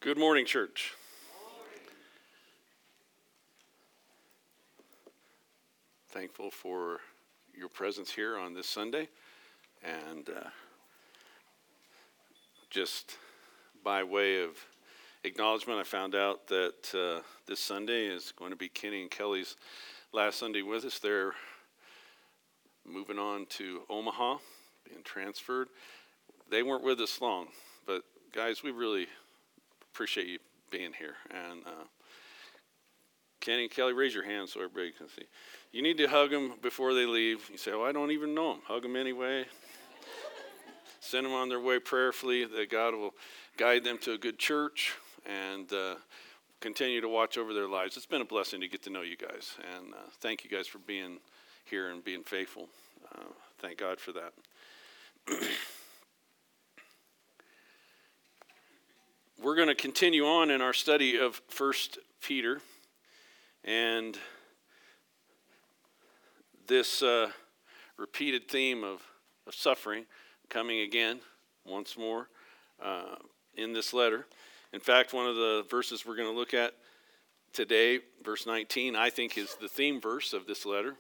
Good morning, church. Thankful for your presence here on this Sunday. And just by way of acknowledgement, I found out that this Sunday is going to be Kenny and Kelly's last Sunday with us. They're moving on to Omaha, being transferred. They weren't with us long, but guys, we really appreciate you being here. And Kenny and Kelly, raise your hand so everybody can see. You need to hug them before they leave. You say, oh, I don't even know them. Hug them anyway. Send them on their way prayerfully, that God will guide them to a good church and continue to watch over their lives. It's been a blessing to get to know you guys. And thank you guys for being here and being faithful. Thank God for that. We're going to continue on in our study of 1 Peter, and this repeated theme of suffering coming again once more in this letter. In fact, one of the verses we're going to look at today, verse 19, I think is the theme verse of this letter.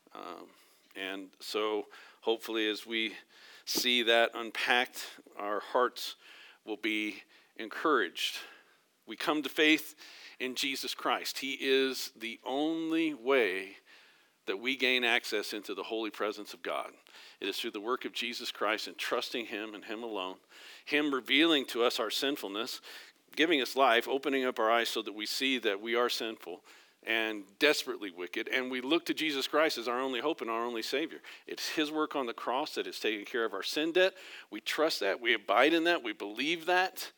And so hopefully as we see that unpacked, our hearts will be encouraged. We come to faith in Jesus Christ. He is the only way that we gain access into the holy presence of God. It is through the work of Jesus Christ and trusting Him and Him alone, Him revealing to us our sinfulness, giving us life, opening up our eyes so that we see that we are sinful and desperately wicked, and we look to Jesus Christ as our only hope and our only Savior. It's His work on the cross that has taken care of our sin debt. We trust that, we abide in that, we believe that,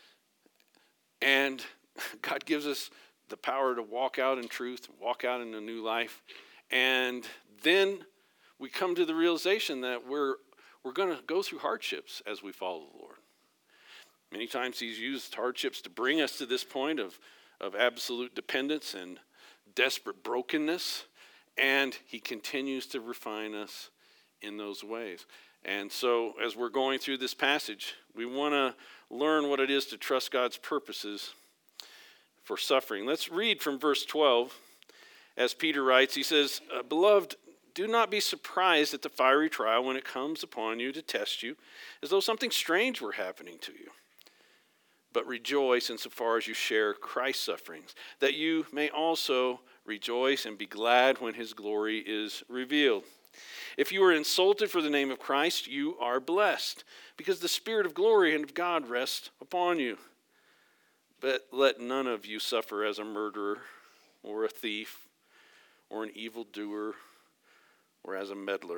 and God gives us the power to walk out in truth, walk out in a new life, and then we come to the realization that we're going to go through hardships as we follow the Lord. Many times He's used hardships to bring us to this point of absolute dependence and desperate brokenness, and He continues to refine us in those ways. And so as we're going through this passage, we want to learn what it is to trust God's purposes for suffering. Let's read from verse 12. As Peter writes, he says, Beloved, do not be surprised at the fiery trial when it comes upon you to test you, as though something strange were happening to you. But rejoice insofar as you share Christ's sufferings, that you may also rejoice and be glad when His glory is revealed. If you are insulted for the name of Christ, you are blessed, because the Spirit of glory and of God rests upon you. But let none of you suffer as a murderer, or a thief, or an evildoer, or as a meddler.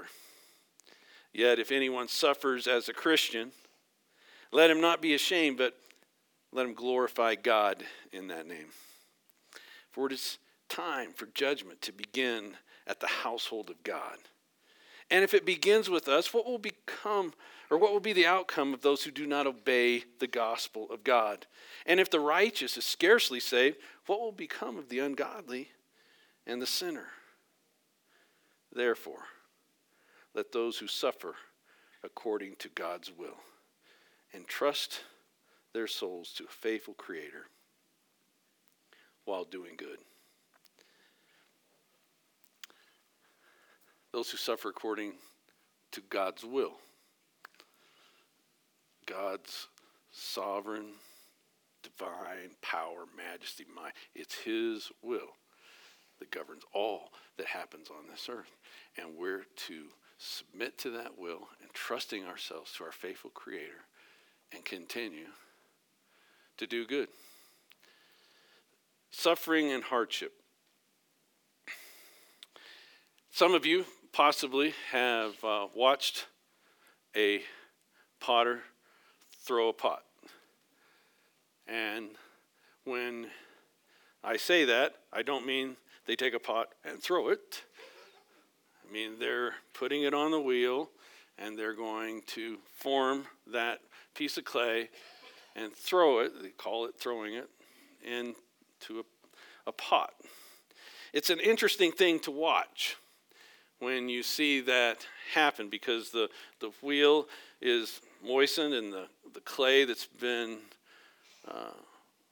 Yet if anyone suffers as a Christian, let him not be ashamed, but let him glorify God in that name. For it is time for judgment to begin at the household of God. And if it begins with us, what will be the outcome of those who do not obey the gospel of God? And if the righteous is scarcely saved, what will become of the ungodly and the sinner? Therefore, let those who suffer according to God's will entrust their souls to a faithful Creator while doing good. Those who suffer according to God's will. God's sovereign, divine power, majesty, might. It's His will that governs all that happens on this earth. And we're to submit to that will and trusting ourselves to our faithful Creator and continue to do good. Suffering and hardship. Some of you possibly have watched a potter throw a pot. And when I say that, I don't mean they take a pot and throw it. I mean they're putting it on the wheel and they're going to form that piece of clay and throw it, they call it throwing it, into a pot. It's an interesting thing to watch when you see that happen, because the wheel is moistened and the clay that's been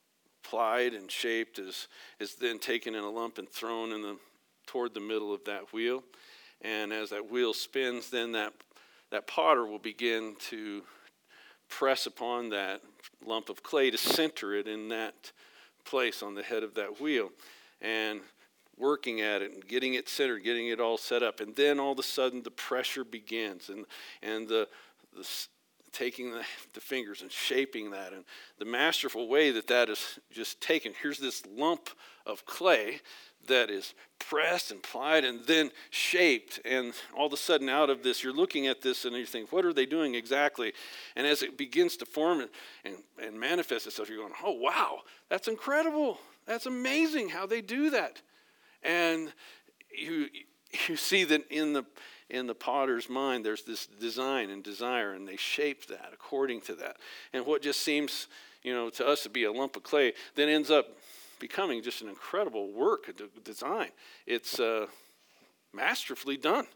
plied and shaped is then taken in a lump and thrown toward the middle of that wheel. And as that wheel spins, then that potter will begin to press upon that lump of clay to center it in that place on the head of that wheel, and working at it and getting it centered, getting it all set up. And then all of a sudden the pressure begins, and the taking the fingers and shaping that, and the masterful way that is just taken. Here's this lump of clay that is pressed and plied and then shaped, and all of a sudden out of this, you're looking at this and you think, what are they doing exactly? And as it begins to form and manifest itself, you're going, oh wow, that's incredible, that's amazing how they do that. And you see that in the potter's mind, there's this design and desire, and they shape that according to that. And what just seems, to us to be a lump of clay, then ends up becoming just an incredible work, a design. It's masterfully done.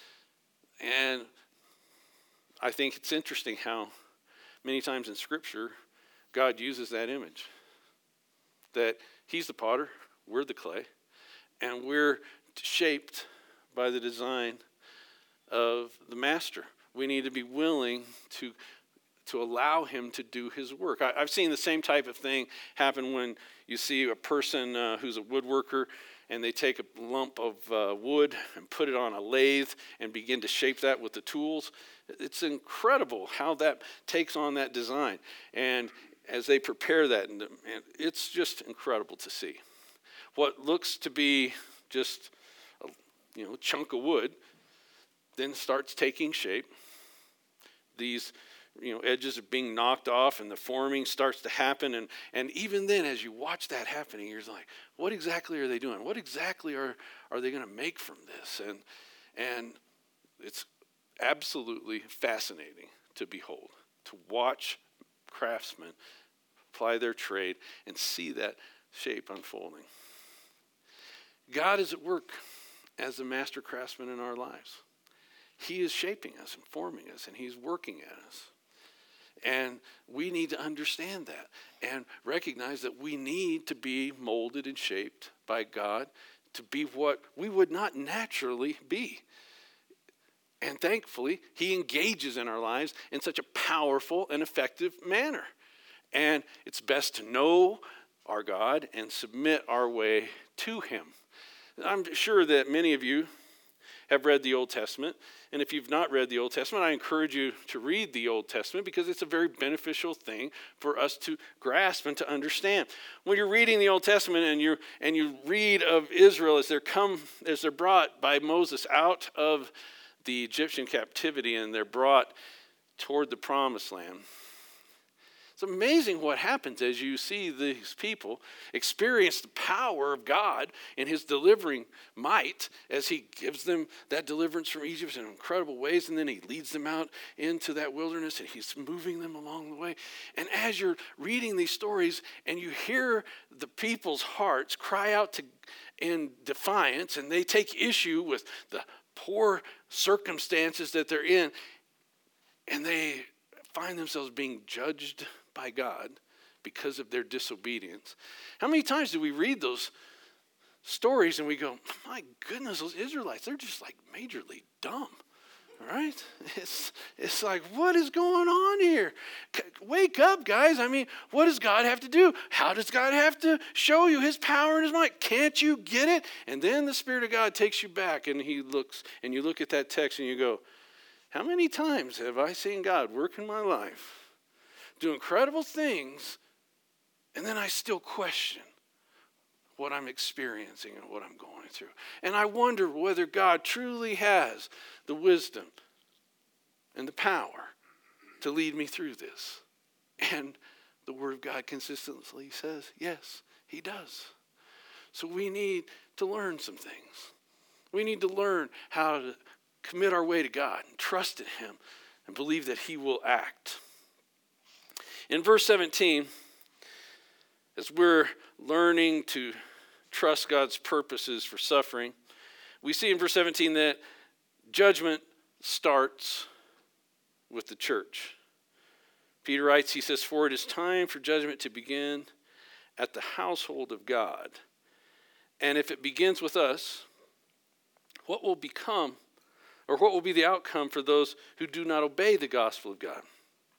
And I think it's interesting how many times in Scripture, God uses that image. That he's the potter, we're the clay, and we're shaped by the design of the master. We need to be willing to allow him to do his work. I've seen the same type of thing happen when you see a person who's a woodworker, and they take a lump of wood and put it on a lathe and begin to shape that with the tools. It's incredible how that takes on that design. And as they prepare that, and it's just incredible to see. What looks to be just a chunk of wood then starts taking shape. These edges are being knocked off, and the forming starts to happen. And even then, as you watch that happening, you're like, what exactly are they doing? What exactly are they going to make from this? And it's absolutely fascinating to behold, to watch craftsmen apply their trade and see that shape unfolding. God is at work as the master craftsman in our lives. He is shaping us and forming us, and he's working at us. And we need to understand that and recognize that we need to be molded and shaped by God to be what we would not naturally be. And thankfully, he engages in our lives in such a powerful and effective manner. And it's best to know our God and submit our way to him. I'm sure that many of you have read the Old Testament. And if you've not read the Old Testament, I encourage you to read the Old Testament because it's a very beneficial thing for us to grasp and to understand. When you're reading the Old Testament and you read of Israel as they're brought by Moses out of the Egyptian captivity and they're brought toward the promised land. It's amazing what happens as you see these people experience the power of God in his delivering might as he gives them that deliverance from Egypt in incredible ways, and then he leads them out into that wilderness and he's moving them along the way. And as you're reading these stories and you hear the people's hearts cry out in defiance, and they take issue with the poor circumstances that they're in, and they find themselves being judged by God because of their disobedience. How many times do we read those stories and we go, my goodness, those Israelites, they're just like majorly dumb, right? It's like, what is going on here? Wake up, guys. I mean, what does God have to do? How does God have to show you his power and his might? Can't you get it? And then the Spirit of God takes you back and he looks, and you look at that text and you go, how many times have I seen God work in my life, do incredible things, and then I still question what I'm experiencing and what I'm going through? And I wonder whether God truly has the wisdom and the power to lead me through this. And the Word of God consistently says, yes, he does. So we need to learn some things. We need to learn how to commit our way to God and trust in him and believe that he will act. In verse 17, as we're learning to trust God's purposes for suffering, we see in verse 17 that judgment starts with the church. Peter writes, he says, for it is time for judgment to begin at the household of God, and if it begins with us, what will become, or what will be the outcome for those who do not obey the gospel of God?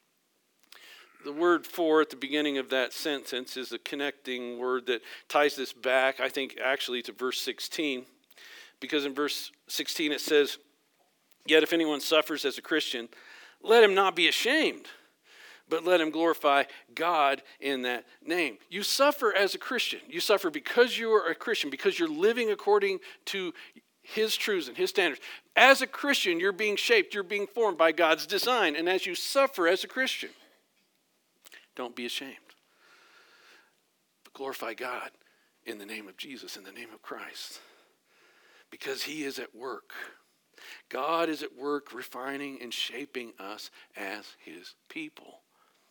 The word "for" at the beginning of that sentence is a connecting word that ties this back, I think, actually to verse 16. Because in verse 16 it says, "Yet if anyone suffers as a Christian, let him not be ashamed, but let him glorify God in that name." You suffer as a Christian. You suffer because you are a Christian, because you're living according to his truths and his standards. As a Christian, you're being shaped, you're being formed by God's design. And as you suffer as a Christian, don't be ashamed, but glorify God in the name of Jesus, in the name of Christ, because he is at work. God is at work refining and shaping us as his people.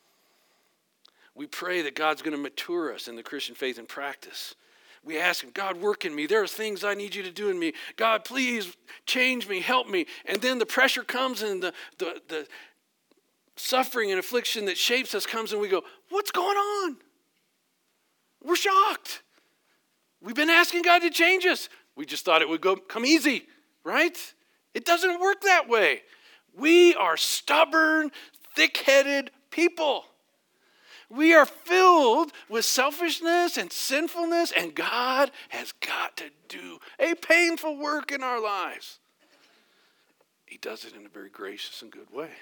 We pray that God's going to mature us in the Christian faith and practice. We ask him, "God, work in me. There are things I need you to do in me. God, please change me, help me." And then the pressure comes and the suffering and affliction that shapes us comes, and we go, "What's going on?" We're shocked. We've been asking God to change us. We just thought it would come easy, right? It doesn't work that way. We are stubborn, thick-headed people. We are filled with selfishness and sinfulness, and God has got to do a painful work in our lives. He does it in a very gracious and good way.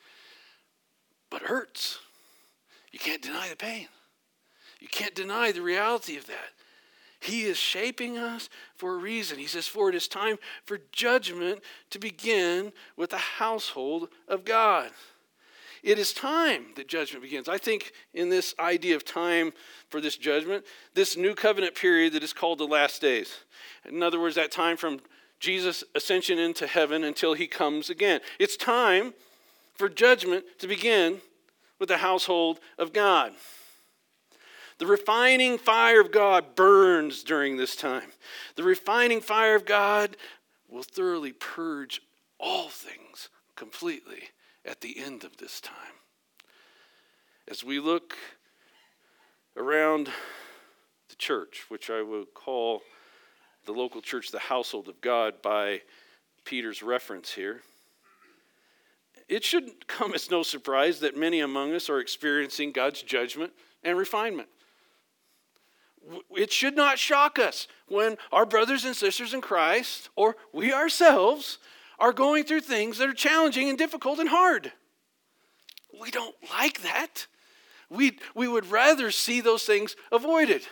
But it hurts. You can't deny the pain. You can't deny the reality of that. He is shaping us for a reason. He says, "For it is time for judgment to begin with the household of God." It is time that judgment begins. I think in this idea of time for this judgment, this new covenant period that is called the last days. In other words, that time from Jesus' ascension into heaven until he comes again. It's time for judgment to begin with the household of God. The refining fire of God burns during this time. The refining fire of God will thoroughly purge all things completely at the end of this time. As we look around the church, which I will call the local church the household of God by Peter's reference here, it should come as no surprise that many among us are experiencing God's judgment and refinement. It should not shock us when our brothers and sisters in Christ, or we ourselves, are going through things that are challenging and difficult and hard. We don't like that. We would rather see those things avoided.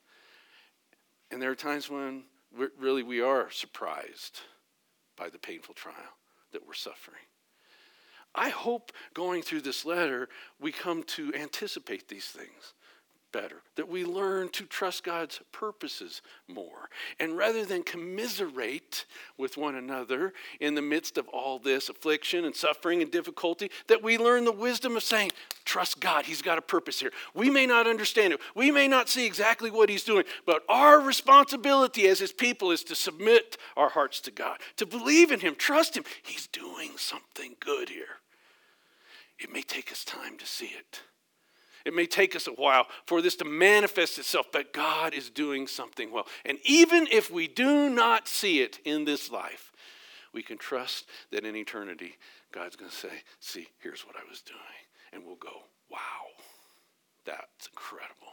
And there are times when we are surprised by the painful trial that we're suffering. I hope going through this letter, we come to anticipate these things better, that we learn to trust God's purposes more. And rather than commiserate with one another in the midst of all this affliction and suffering and difficulty, that we learn the wisdom of saying, trust God, he's got a purpose here. We may not understand it. We may not see exactly what he's doing, but our responsibility as his people is to submit our hearts to God, to believe in him, trust him. He's doing something good here. It may take us time to see it. It may take us a while for this to manifest itself, but God is doing something well. And even if we do not see it in this life, we can trust that in eternity, God's going to say, see, here's what I was doing. And we'll go, wow, that's incredible.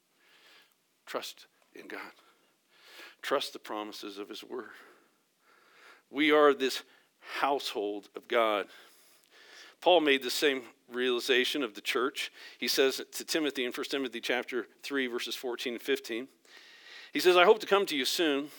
Trust in God. Trust the promises of his word. We are this household of God. Paul made the same realization of the church. He says to Timothy in 1 Timothy chapter 3, verses 14 and 15. He says, I hope to come to you soon,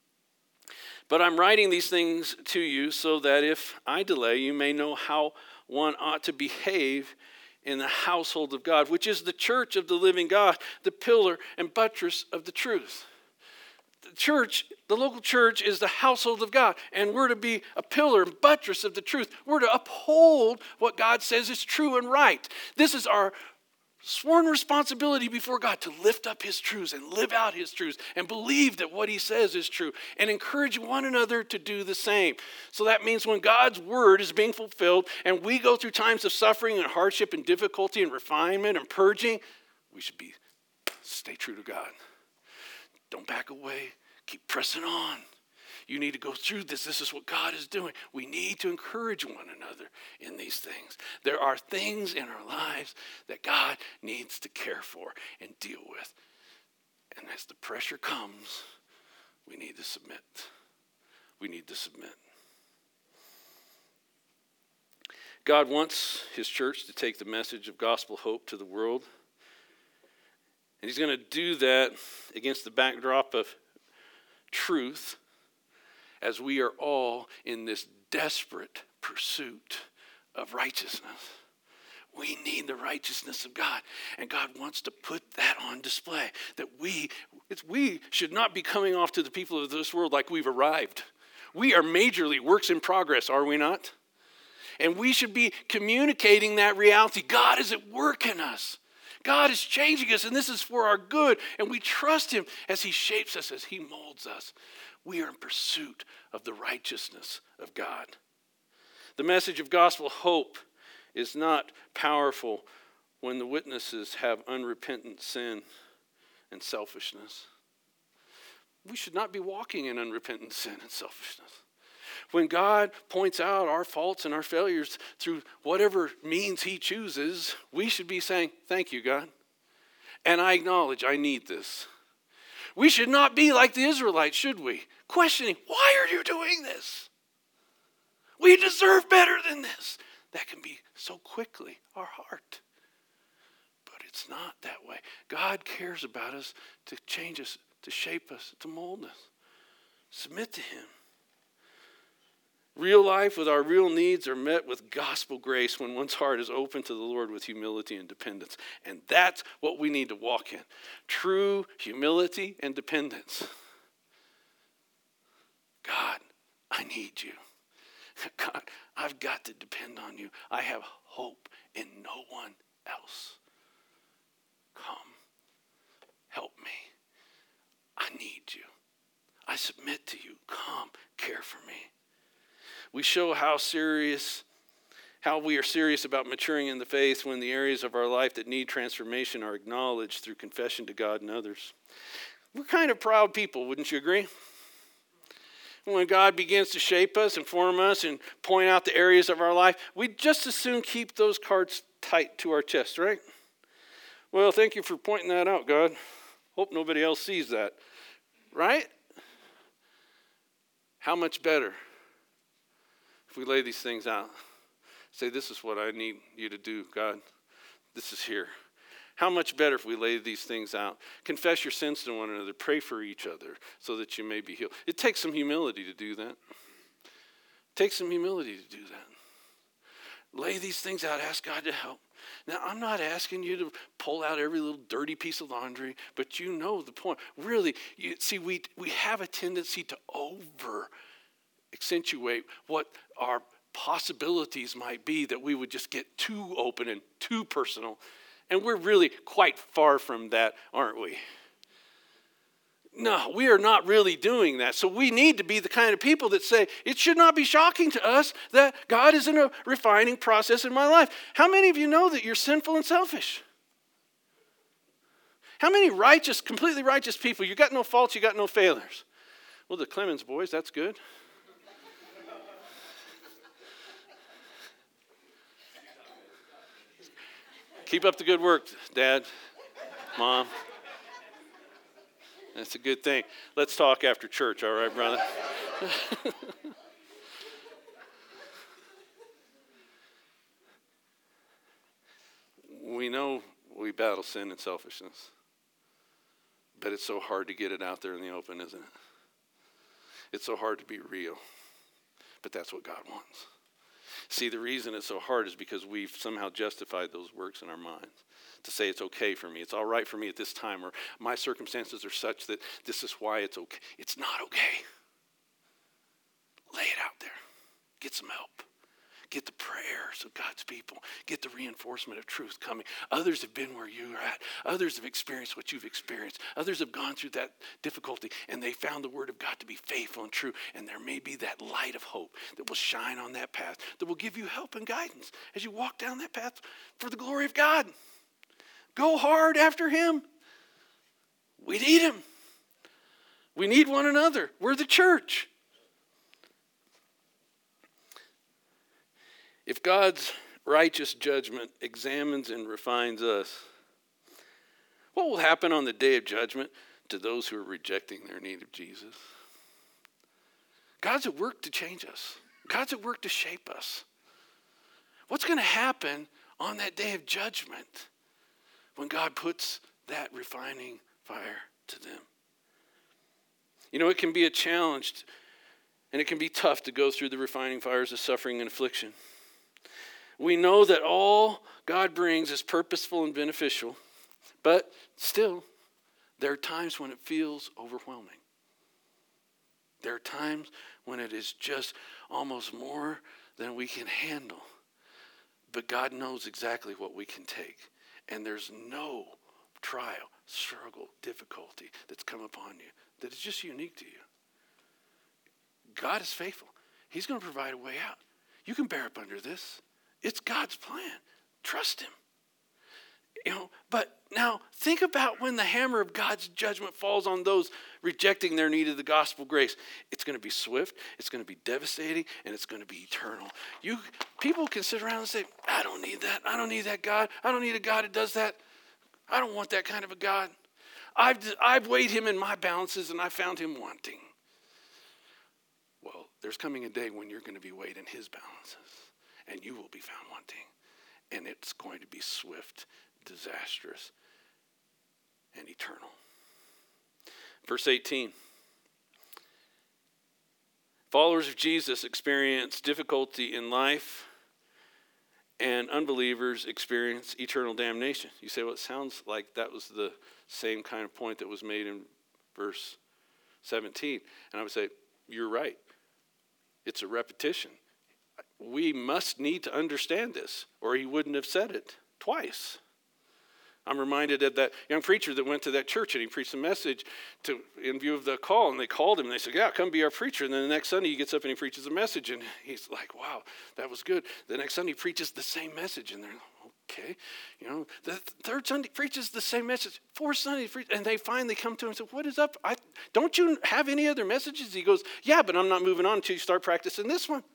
but I'm writing these things to you so that if I delay, you may know how one ought to behave in the household of God, which is the church of the living God, the pillar and buttress of the truth. The church, the local church, is the household of God, and we're to be a pillar and buttress of the truth. We're to uphold what God says is true and right. This is our sworn responsibility before God, to lift up his truths and live out his truths and believe that what he says is true and encourage one another to do the same. So that means when God's word is being fulfilled and we go through times of suffering and hardship and difficulty and refinement and purging, we should be stay true to God. Don't back away. Keep pressing on. You need to go through this. This is what God is doing. We need to encourage one another in these things. There are things in our lives that God needs to care for and deal with. And as the pressure comes, we need to submit. We need to submit. God wants his church to take the message of gospel hope to the world. And he's going to do that against the backdrop of truth, as we are all in this desperate pursuit of righteousness. We need the righteousness of God, and God wants to put that on display. That we should not be coming off to the people of this world like we've arrived. We are majorly works in progress, are we not? And we should be communicating that reality. God is at work in us. God is changing us, and this is for our good. And we trust him as he shapes us, as he molds us. We are in pursuit of the righteousness of God. The message of gospel hope is not powerful when the witnesses have unrepentant sin and selfishness. We should not be walking in unrepentant sin and selfishness. When God points out our faults and our failures through whatever means he chooses, we should be saying, thank you, God. And I acknowledge I need this. We should not be like the Israelites, should we? Questioning, why are you doing this? We deserve better than this. That can be so quickly our heart. But it's not that way. God cares about us to change us, to shape us, to mold us. Submit to him. Real life with our real needs are met with gospel grace when one's heart is open to the Lord with humility and dependence. And that's what we need to walk in. True humility and dependence. God, I need you. God, I've got to depend on you. I have hope in no one else. Come, help me. I need you. I submit to you. Come, care for me. We show how we are serious about maturing in the faith when the areas of our life that need transformation are acknowledged through confession to God and others. We're kind of proud people, wouldn't you agree? When God begins to shape us and form us and point out the areas of our life, we'd just as soon keep those cards tight to our chest, right? Well, thank you for pointing that out, God. Hope nobody else sees that, right? How much better if we lay these things out? Say, this is what I need you to do, God. This is here. How much better if we lay these things out? Confess your sins to one another. Pray for each other so that you may be healed. It takes some humility to do that. It takes some humility to do that. Lay these things out. Ask God to help. Now, I'm not asking you to pull out every little dirty piece of laundry, but you know the point. Really, we have a tendency to accentuate what our possibilities might be, that we would just get too open and too personal. And we're really quite far from that, aren't we? No, we are not really doing that. So we need to be the kind of people that say, it should not be shocking to us that God is in a refining process in my life. How many of you know that you're sinful and selfish? How many righteous, completely righteous people, you got no faults, you got no failures? Well, the Clemens boys, that's good. Keep up the good work, Dad, Mom. That's a good thing. Let's talk after church, all right, brother? We know we battle sin and selfishness, but it's so hard to get it out there in the open, isn't it? It's so hard to be real, but that's what God wants. See, the reason it's so hard is because we've somehow justified those works in our minds to say it's okay for me. It's all right for me at this time, or my circumstances are such that this is why it's okay. It's not okay. Lay it out there. Get some help. Get the prayers of God's people. Get the reinforcement of truth coming. Others have been where you're at. Others have experienced what you've experienced. Others have gone through that difficulty, and they found the word of God to be faithful and true. And there may be that light of hope that will shine on that path, that will give you help and guidance as you walk down that path for the glory of God. Go hard after him. We need him. We need one another. We're the church. If God's righteous judgment examines and refines us, what will happen on the day of judgment to those who are rejecting their need of Jesus? God's at work to change us. God's at work to shape us. What's going to happen on that day of judgment when God puts that refining fire to them? You know, it can be a challenge and it can be tough to go through the refining fires of suffering and affliction. We know that all God brings is purposeful and beneficial, but still, there are times when it feels overwhelming. There are times when it is just almost more than we can handle. But God knows exactly what we can take. And there's no trial, struggle, difficulty that's come upon you that is just unique to you. God is faithful. He's going to provide a way out. You can bear up under this. It's God's plan. Trust him. You know, but now think about when the hammer of God's judgment falls on those rejecting their need of the gospel grace. It's going to be swift, it's going to be devastating, and it's going to be eternal. People can sit around and say, I don't need that. I don't need that God. I don't need a God who does that. I don't want that kind of a God. I've weighed him in my balances and I found him wanting. Well, there's coming a day when you're going to be weighed in his balances and you will be found wanting. And it's going to be swift, disastrous, and eternal. Verse 18. Followers of Jesus experience difficulty in life, and unbelievers experience eternal damnation. You say, well, it sounds like that was the same kind of point that was made in verse 17. And I would say, you're right. It's a repetition. We must need to understand this, or he wouldn't have said it twice. I'm reminded of that young preacher that went to that church and he preached a message in view of the call, and they called him and they said, yeah, come be our preacher. And then the next Sunday he gets up and he preaches a message and he's like, wow, that was good. The next Sunday he preaches the same message and they're okay. You know, the third Sunday he preaches the same message. Fourth Sunday, and they finally come to him and say, what is up? Don't you have any other messages? He goes, yeah, but I'm not moving on until you start practicing this one.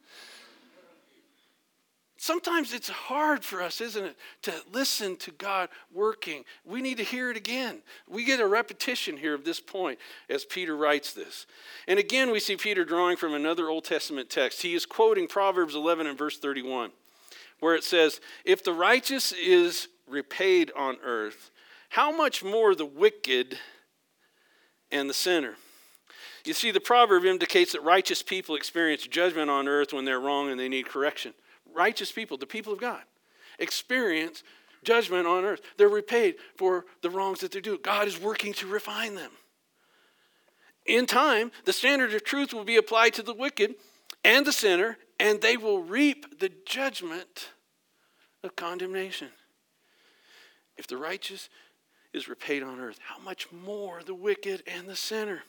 Sometimes it's hard for us, isn't it, to listen to God working. We need to hear it again. We get a repetition here of this point as Peter writes this. And again, we see Peter drawing from another Old Testament text. He is quoting Proverbs 11 and verse 31, where it says, if the righteous is repaid on earth, how much more the wicked and the sinner? You see, the proverb indicates that righteous people experience judgment on earth when they're wrong and they need correction. Righteous people, the people of God, experience judgment on earth. They're repaid for the wrongs that they do. God is working to refine them. In time, the standard of truth will be applied to the wicked and the sinner, and they will reap the judgment of condemnation. If the righteous is repaid on earth, how much more the wicked and the sinner?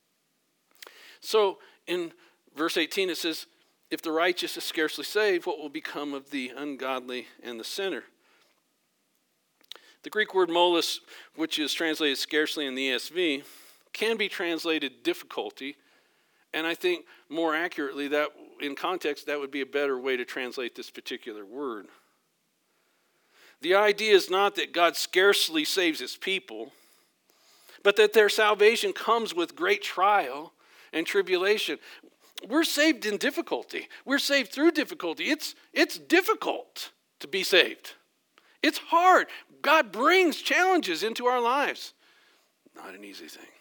So in verse 18 it says, if the righteous is scarcely saved, what will become of the ungodly and the sinner? The Greek word molus, which is translated scarcely in the ESV, can be translated difficulty. And I think more accurately, that in context, that would be a better way to translate this particular word. The idea is not that God scarcely saves his people, but that their salvation comes with great trial and tribulation. We're saved in difficulty. We're saved through difficulty. It's difficult to be saved. It's hard. God brings challenges into our lives. Not an easy thing.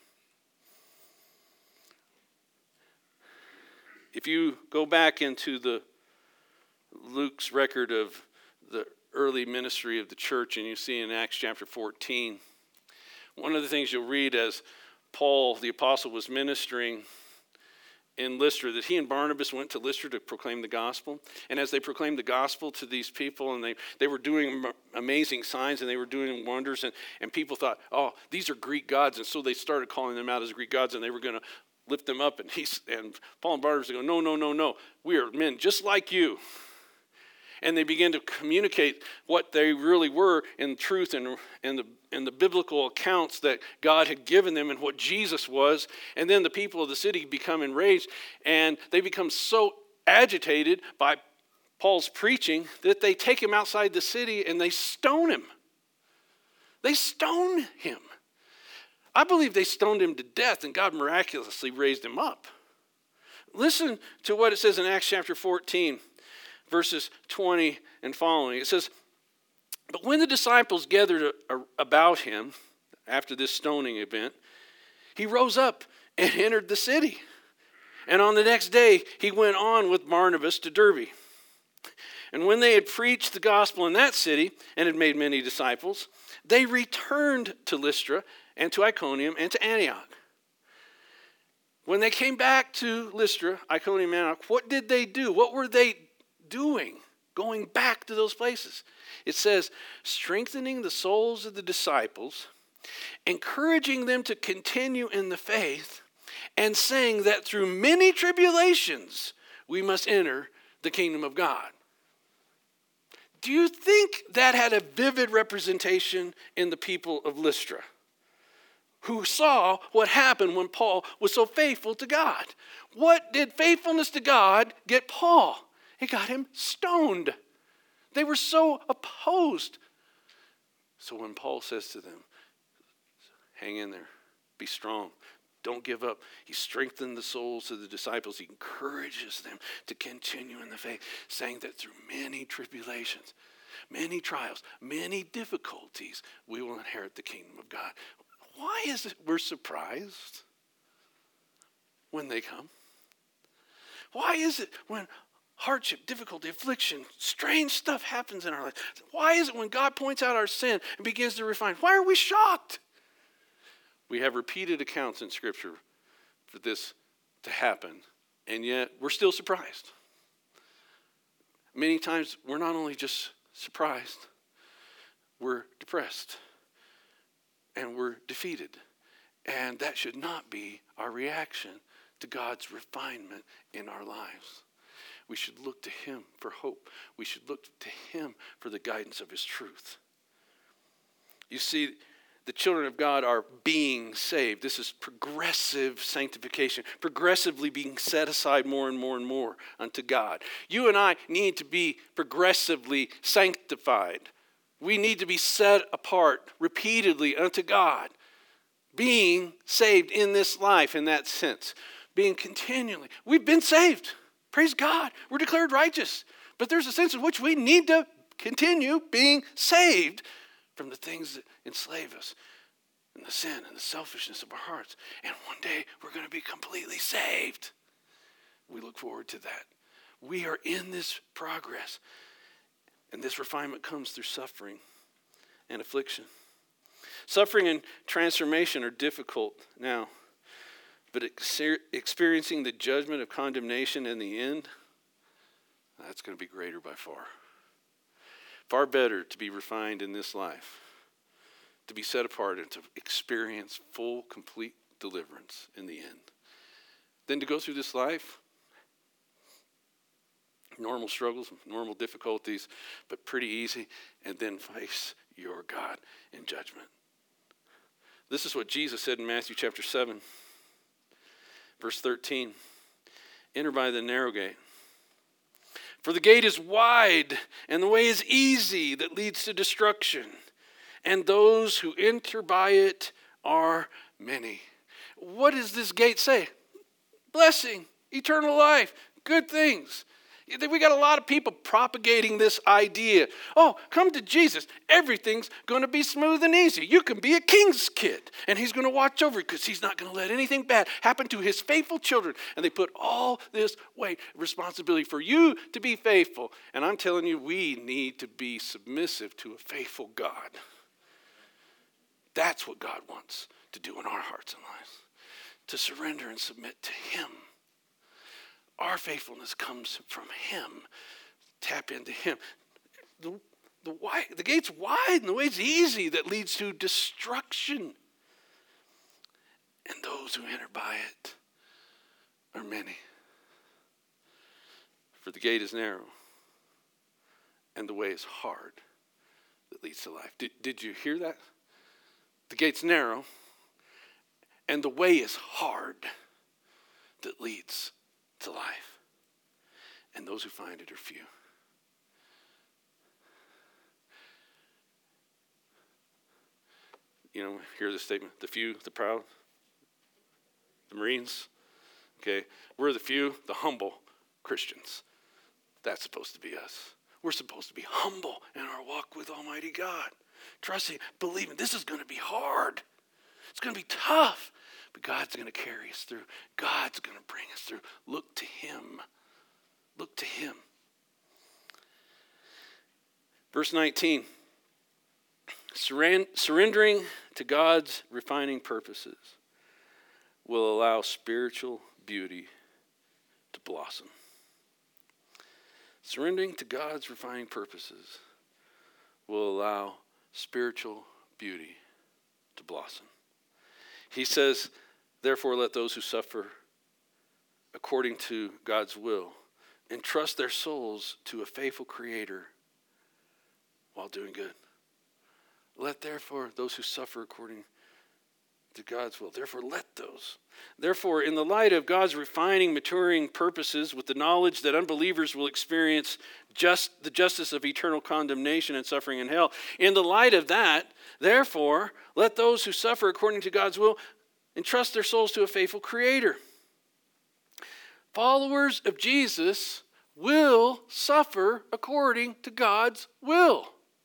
If you go back into Luke's record of the early ministry of the church, and you see in Acts chapter 14, one of the things you'll read as Paul, the apostle, was ministering in Lystra, that he and Barnabas went to Lystra to proclaim the gospel. And as they proclaimed the gospel to these people, and they were doing amazing signs and they were doing wonders, and people thought, oh, these are Greek gods. And so they started calling them out as Greek gods, and they were going to lift them up. And Paul and Barnabas go, no. We are men just like you. And they began to communicate what they really were in truth and the and the biblical accounts that God had given them and what Jesus was. And then the people of the city become enraged, and they become so agitated by Paul's preaching that they take him outside the city and they stone him. They stone him. I believe they stoned him to death, and God miraculously raised him up. Listen to what it says in Acts chapter 14, verses 20 and following. It says, "But when the disciples gathered about him after this stoning event, he rose up and entered the city. And on the next day, he went on with Barnabas to Derbe. And when they had preached the gospel in that city and had made many disciples, they returned to Lystra and to Iconium and to Antioch." When they came back to Lystra, Iconium, and Antioch, what did they do? What were they doing going back to those places? It says, strengthening the souls of the disciples, encouraging them to continue in the faith, and saying that through many tribulations we must enter the kingdom of God. Do you think that had a vivid representation in the people of Lystra, who saw what happened when Paul was so faithful to God? What did faithfulness to God get Paul? It got him stoned. They were so opposed. So when Paul says to them, hang in there, be strong, don't give up, he strengthened the souls of the disciples. He encourages them to continue in the faith, saying that through many tribulations, many trials, many difficulties, we will inherit the kingdom of God. Why is it we're surprised when they come? Why is it when hardship, difficulty, affliction, strange stuff happens in our life? Why is it when God points out our sin and begins to refine? Why are we shocked? We have repeated accounts in Scripture for this to happen, and yet we're still surprised. Many times we're not only just surprised, we're depressed and we're defeated. And that should not be our reaction to God's refinement in our lives. We should look to him for hope. We should look to him for the guidance of his truth. You see, the children of God are being saved. This is progressive sanctification, progressively being set aside more and more and more unto God. You and I need to be progressively sanctified. We need to be set apart repeatedly unto God. Being saved in this life in that sense. Being continually. We've been saved. Praise God. We're declared righteous. But there's a sense in which we need to continue being saved from the things that enslave us and the sin and the selfishness of our hearts. And one day we're going to be completely saved. We look forward to that. We are in this progress. And this refinement comes through suffering and affliction. Suffering and transformation are difficult now. But experiencing the judgment of condemnation in the end, that's going to be greater by far. Far better to be refined in this life, to be set apart and to experience full, complete deliverance in the end, than to go through this life, normal struggles, normal difficulties, but pretty easy, and then face your God in judgment. This is what Jesus said in Matthew chapter 7, verse 13. Enter by the narrow gate. For the gate is wide, and the way is easy that leads to destruction, and those who enter by it are many. What does this gate say? Blessing, eternal life, good things. We got a lot of people propagating this idea. Oh, come to Jesus. Everything's going to be smooth and easy. You can be a king's kid, and he's going to watch over you because he's not going to let anything bad happen to his faithful children. And they put all this weight, responsibility for you to be faithful. And I'm telling you, we need to be submissive to a faithful God. That's what God wants to do in our hearts and lives, to surrender and submit to him. Our faithfulness comes from him. Tap into him. The gate's wide and the way's easy that leads to destruction. And those who enter by it are many. For the gate is narrow and the way is hard that leads to life. Did you hear that? The gate's narrow, and the way is hard that leads to life. And those who find it are few. You know, hear the statement, the few, the proud, the Marines. Okay, we're the few, the humble Christians. That's supposed to be us. We're supposed to be humble in our walk with Almighty God. Trusting, believing this is going to be hard. It's going to be tough. But God's going to carry us through. God's going to bring us through. Look to Him. Look to Him. Verse 19. Surrendering to God's refining purposes will allow spiritual beauty to blossom. Surrendering to God's refining purposes will allow spiritual beauty to blossom. He says, therefore, let those who suffer according to God's will entrust their souls to a faithful Creator while doing good. Let therefore those who suffer according to God's will. Therefore, let those. Therefore, in the light of God's refining, maturing purposes, with the knowledge that unbelievers will experience the justice of eternal condemnation and suffering in hell, in the light of that, therefore, let those who suffer according to God's will entrust their souls to a faithful Creator. Followers of Jesus will suffer according to God's will.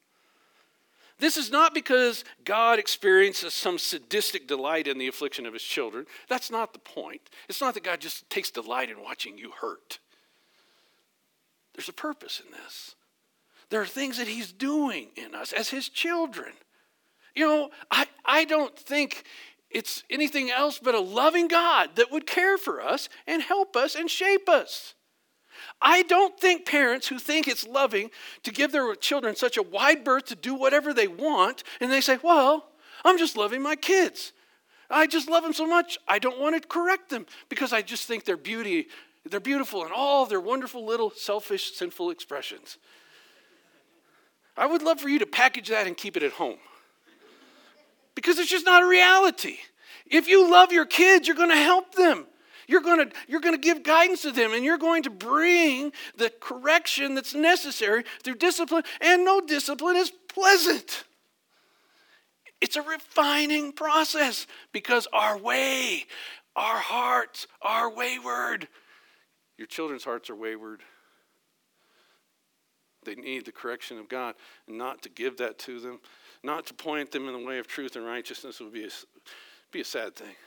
This is not because God experiences some sadistic delight in the affliction of His children. That's not the point. It's not that God just takes delight in watching you hurt. There's a purpose in this. There are things that He's doing in us as His children. You know, I don't think it's anything else but a loving God that would care for us and help us and shape us. I don't think parents who think it's loving to give their children such a wide berth to do whatever they want, and they say, well, I'm just loving my kids. I just love them so much, I don't want to correct them because I just think they're beautiful in all their wonderful little selfish, sinful expressions. I would love for you to package that and keep it at home because it's just not a reality. If you love your kids, you're going to help them. You're going to give guidance to them, and you're going to bring the correction that's necessary through discipline, and no discipline is pleasant. It's a refining process because our way, our hearts are wayward. Your children's hearts are wayward. They need the correction of God, and not to give that to them, not to point them in the way of truth and righteousness would be a sad thing.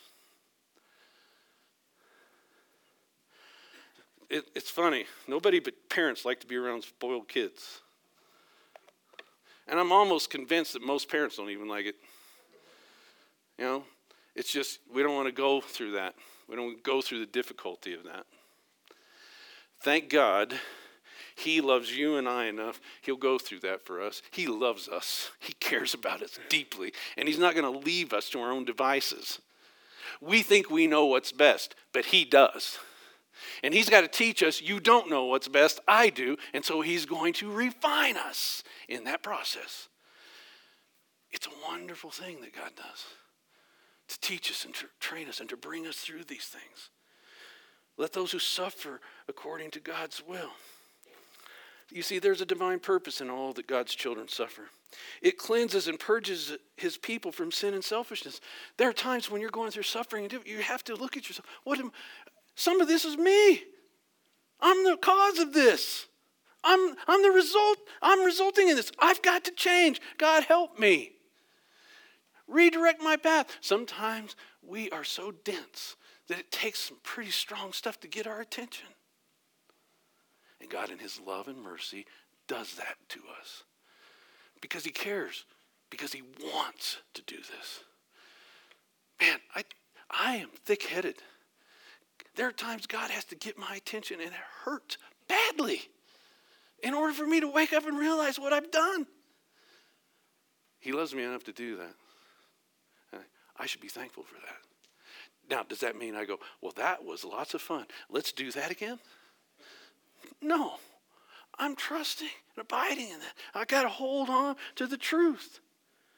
It's funny. Nobody but parents like to be around spoiled kids. And I'm almost convinced that most parents don't even like it. You know, it's just we don't want to go through that. We don't go through the difficulty of that. Thank God He loves you and I enough. He'll go through that for us. He loves us. He cares about us deeply. And He's not going to leave us to our own devices. We think we know what's best, but He does. And He's got to teach us, you don't know what's best, I do. And so He's going to refine us in that process. It's a wonderful thing that God does. To teach us and to train us and to bring us through these things. Let those who suffer according to God's will. You see, there's a divine purpose in all that God's children suffer. It cleanses and purges His people from sin and selfishness. There are times when you're going through suffering and you have to look at yourself. Some of this is me. I'm the cause of this. I'm the result. I'm resulting in this. I've got to change. God help me. Redirect my path. Sometimes we are so dense that it takes some pretty strong stuff to get our attention. And God in His love and mercy does that to us. Because He cares. Because He wants to do this. Man, I am thick-headed. There are times God has to get my attention and it hurts badly in order for me to wake up and realize what I've done. He loves me enough to do that. I should be thankful for that. Now, does that mean I go, well, that was lots of fun. Let's do that again? No. I'm trusting and abiding in that. I got to hold on to the truth.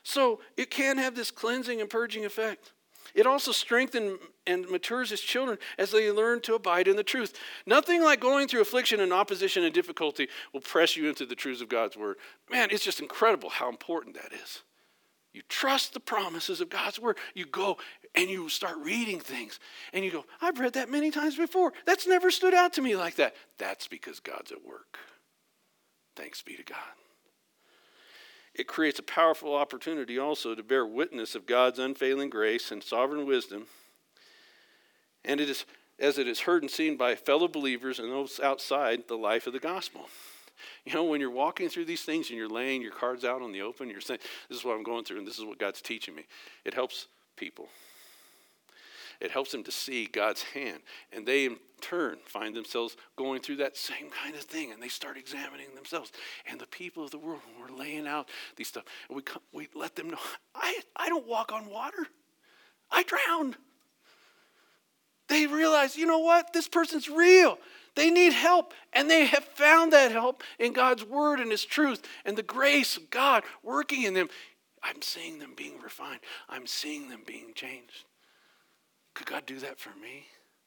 So it can have this cleansing and purging effect. It also strengthens and matures his children as they learn to abide in the truth. Nothing like going through affliction and opposition and difficulty will press you into the truths of God's word. Man, it's just incredible how important that is. You trust the promises of God's word. You go and you start reading things. And you go, I've read that many times before. That's never stood out to me like that. That's because God's at work. Thanks be to God. It creates a powerful opportunity also to bear witness of God's unfailing grace and sovereign wisdom. And it is, as it is heard and seen by fellow believers and those outside the life of the gospel. You know, when you're walking through these things and you're laying your cards out on the open, you're saying, this is what I'm going through and this is what God's teaching me. It helps people. It helps them to see God's hand. And they in turn find themselves going through that same kind of thing. And they start examining themselves. And the people of the world, when we're laying out these stuff, and we let them know, I don't walk on water. I drown. They realize, you know what? This person's real. They need help, and they have found that help in God's word and his truth and the grace of God working in them. I'm seeing them being refined. I'm seeing them being changed. Could God do that for me?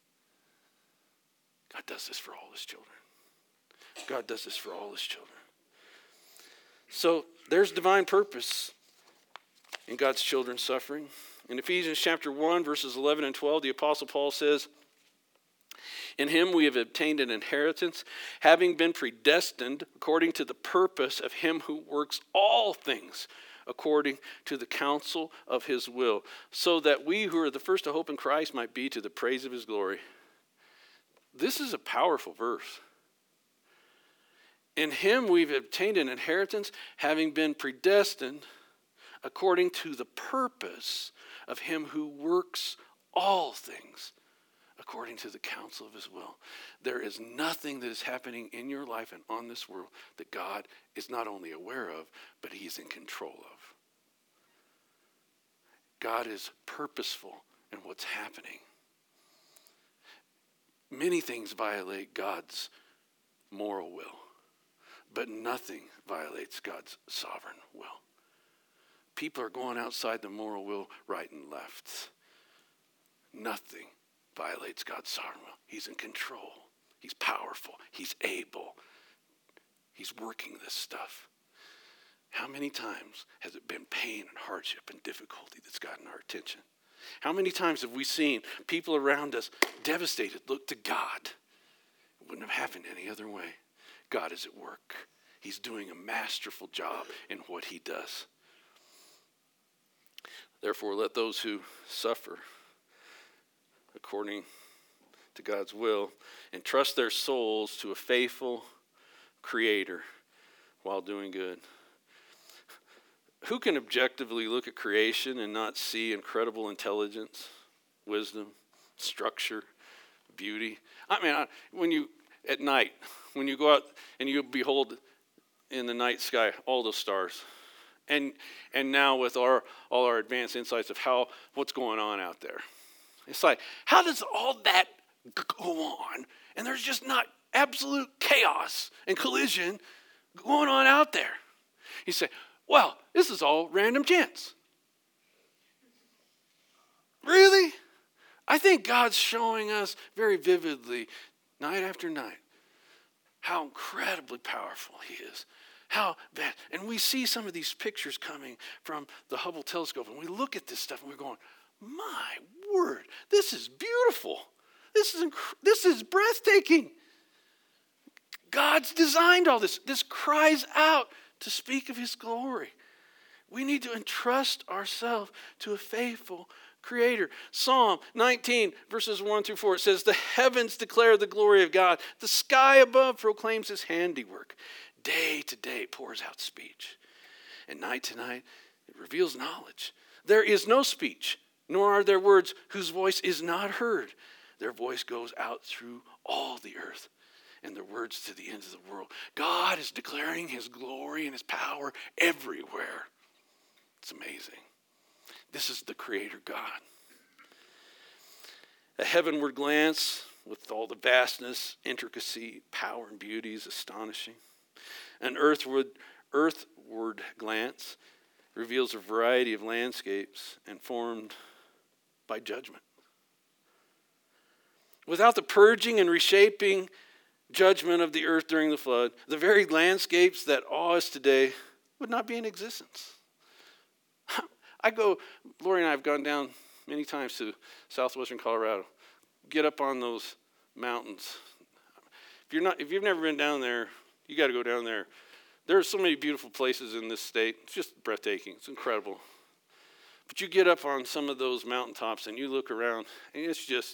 God does this for all his children. God does this for all his children. So there's divine purpose in God's children suffering. In Ephesians chapter 1, verses 11 and 12, the Apostle Paul says, in him we have obtained an inheritance, having been predestined according to the purpose of him who works all things according to the counsel of his will, so that we who are the first to hope in Christ might be to the praise of his glory. This is a powerful verse. In him we've obtained an inheritance, having been predestined according to the purpose of him who works all things according to the counsel of his will. There is nothing that is happening in your life and on this world that God is not only aware of, but he's in control of. God is purposeful in what's happening. Many things violate God's moral will, but nothing violates God's sovereign will. People are going outside the moral will right and left. Nothing violates God's sovereign will. He's in control. He's powerful. He's able. He's working this stuff. How many times has it been pain and hardship and difficulty that's gotten our attention? How many times have we seen people around us devastated look to God? It wouldn't have happened any other way. God is at work. He's doing a masterful job in what he does. Therefore, let those who suffer according to God's will entrust their souls to a faithful Creator while doing good. Who can objectively look at creation and not see incredible intelligence, wisdom, structure, beauty? I mean, when you, at night, when you go out and you behold in the night sky all those stars, and now with all our advanced insights of what's going on out there, it's like, how does all that go on? And there's just not absolute chaos and collision going on out there. You say, well, this is all random chance. Really? I think God's showing us very vividly, night after night, how incredibly powerful he is. How bad. And we see some of these pictures coming from the Hubble telescope, and we look at this stuff and we're going, my word, this is beautiful. This is breathtaking. God's designed all this. This cries out to speak of his glory. We need to entrust ourselves to a faithful Creator. Psalm 19, verses 1 through 4, it says, the heavens declare the glory of God. The sky above proclaims his handiwork. Day to day pours out speech, and night to night it reveals knowledge. There is no speech, nor are there words whose voice is not heard. Their voice goes out through all the earth, and their words to the ends of the world. God is declaring his glory and his power everywhere. It's amazing. This is the Creator God. A heavenward glance with all the vastness, intricacy, power, and beauty is astonishing. An earthward glance reveals a variety of landscapes and formed by judgment. Without the purging and reshaping judgment of the earth during the flood, the very landscapes that awe us today would not be in existence. Lori and I have gone down many times to southwestern Colorado. Get up on those mountains. If you've never been down there, you got to go down there. There are so many beautiful places in this state. It's just breathtaking. It's incredible. But you get up on some of those mountaintops and you look around, and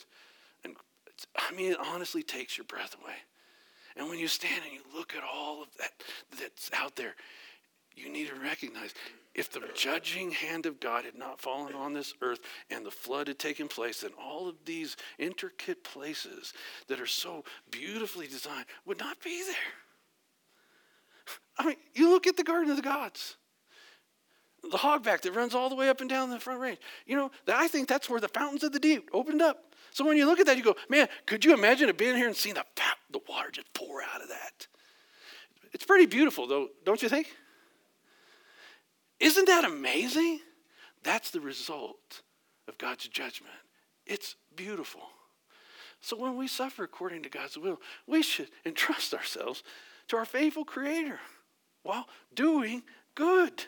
it honestly takes your breath away. And when you stand and you look at all of that that's out there, you need to recognize, if the judging hand of God had not fallen on this earth and the flood had taken place, then all of these intricate places that are so beautifully designed would not be there. I mean, you look at the Garden of the Gods, the hogback that runs all the way up and down the Front Range. I think that's where the fountains of the deep opened up. So when you look at that, you go, man, could you imagine being here and seeing the water just pour out of that? It's pretty beautiful, though, don't you think? Isn't that amazing? That's the result of God's judgment. It's beautiful. So when we suffer according to God's will, we should entrust ourselves to our faithful Creator while doing good.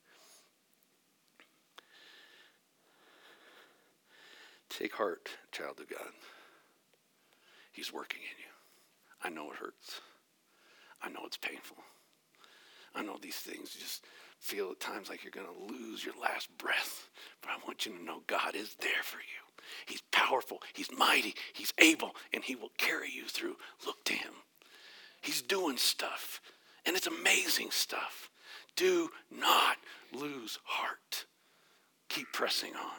Take heart, child of God. He's working in you. I know it hurts. I know it's painful. I know these things just feel at times like you're going to lose your last breath. But I want you to know God is there for you. He's powerful. He's mighty. He's able. And he will carry you through. Look to him. He's doing stuff. And it's amazing stuff. Do not lose heart. Keep pressing on.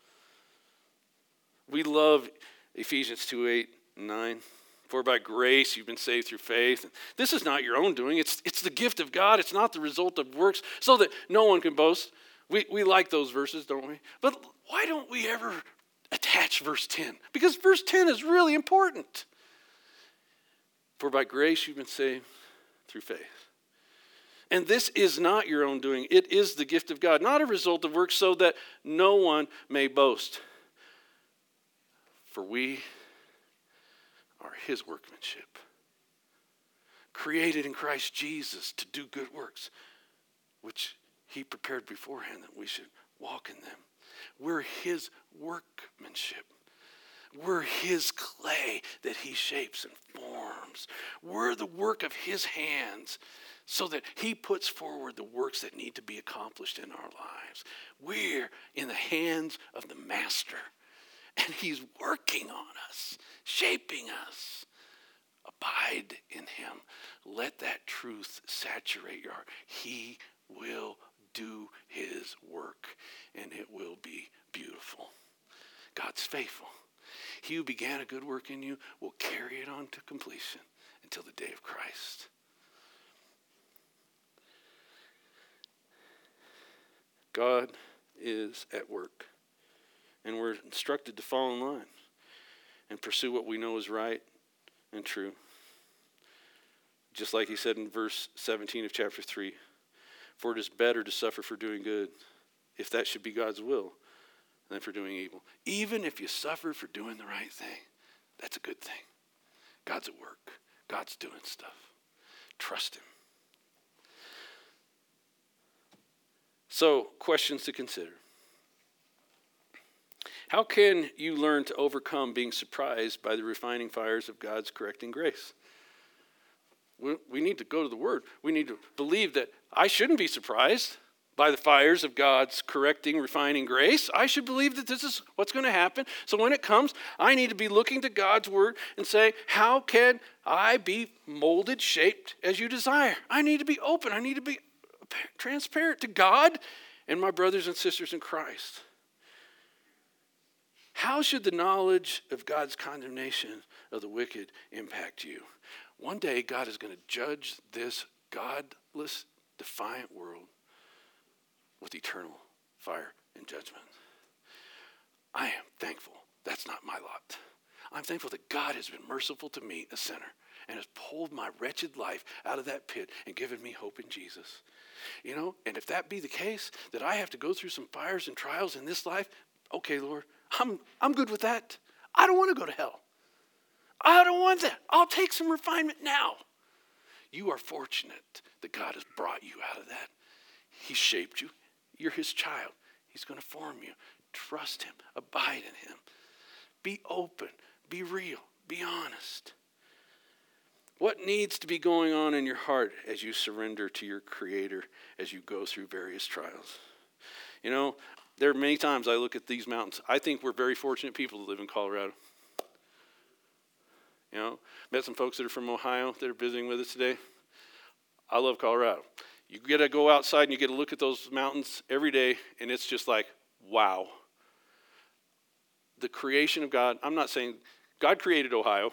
We love Ephesians 2:8-9. For by grace you've been saved through faith. And this is not your own doing. It's the gift of God. It's not the result of works, so that no one can boast. We like those verses, don't we? But why don't we ever attach verse 10? Because verse 10 is really important. For by grace you've been saved through faith. And this is not your own doing. It is the gift of God, not a result of works, so that no one may boast. For we are his workmanship, created in Christ Jesus to do good works, which he prepared beforehand that we should walk in them. We're his workmanship. We're his clay that he shapes and forms. We're the work of his hands, so that he puts forward the works that need to be accomplished in our lives. We're in the hands of the master. And he's working on us, shaping us. Abide in him. Let that truth saturate your heart. He will do his work, and it will be beautiful. God's faithful. He who began a good work in you will carry it on to completion until the day of Christ. God is at work. And we're instructed to fall in line and pursue what we know is right and true. Just like he said in verse 17 of chapter 3, for it is better to suffer for doing good, if that should be God's will, than for doing evil. Even if you suffer for doing the right thing, that's a good thing. God's at work. God's doing stuff. Trust him. So, questions to consider. How can you learn to overcome being surprised by the refining fires of God's correcting grace? We need to go to the Word. We need to believe that I shouldn't be surprised by the fires of God's correcting, refining grace. I should believe that this is what's going to happen. So when it comes, I need to be looking to God's Word and say, how can I be molded, shaped as you desire? I need to be open. I need to be transparent to God and my brothers and sisters in Christ. How should the knowledge of God's condemnation of the wicked impact you? One day, God is going to judge this godless, defiant world with eternal fire and judgment. I am thankful that's not my lot. I'm thankful that God has been merciful to me, a sinner, and has pulled my wretched life out of that pit and given me hope in Jesus. You know, and if that be the case, that I have to go through some fires and trials in this life, okay, Lord, I'm good with that. I don't want to go to hell. I don't want that. I'll take some refinement now. You are fortunate that God has brought you out of that. He shaped you. You're his child. He's going to form you. Trust him. Abide in him. Be open. Be real. Be honest. What needs to be going on in your heart as you surrender to your Creator as you go through various trials? You know, there are many times I look at these mountains. I think we're very fortunate people to live in Colorado. You know, met some folks that are from Ohio that are visiting with us today. I love Colorado. You get to go outside and you get to look at those mountains every day, and it's just like, wow. The creation of God. I'm not saying God created Ohio.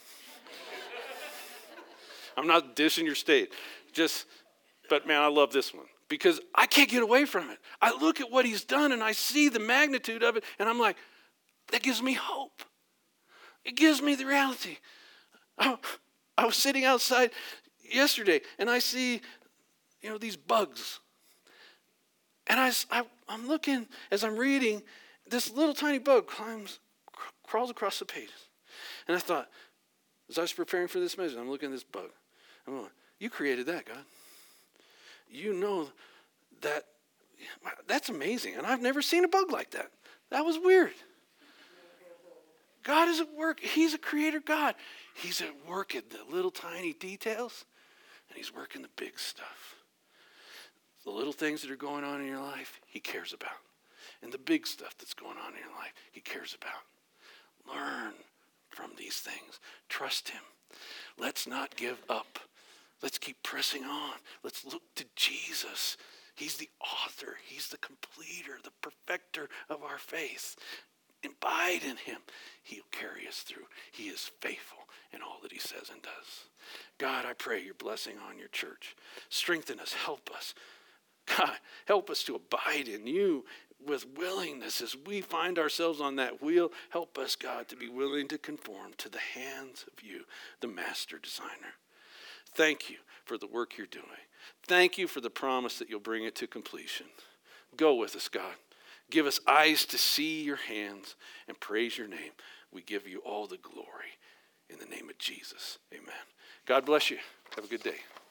I'm not dissing your state. But man, I love this one because I can't get away from it. I look at what he's done and I see the magnitude of it, and I'm like, that gives me hope. It gives me the reality. I was sitting outside yesterday and I see, you know, these bugs. And I'm looking, as I'm reading, this little tiny bug crawls across the page. And I thought, as I was preparing for this message, I'm looking at this bug. I'm going, you created that, God. You know that's amazing. And I've never seen a bug like that. That was weird. God is at work. He's a creator God. He's at work in the little tiny details, and he's working the big stuff. The little things that are going on in your life, he cares about. And the big stuff that's going on in your life, he cares about. Learn from these things. Trust him. Let's not give up. Let's keep pressing on. Let's look to Jesus. He's the author. He's the completer, the perfecter of our faith. Abide in him. He'll carry us through. He is faithful in all that he says and does. God, I pray your blessing on your church. Strengthen us. Help us. God, help us to abide in you with willingness as we find ourselves on that wheel. Help us, God, to be willing to conform to the hands of you, the master designer. Thank you for the work you're doing. Thank you for the promise that you'll bring it to completion. Go with us, God. Give us eyes to see your hands and praise your name. We give you all the glory in the name of Jesus. Amen. God bless you. Have a good day.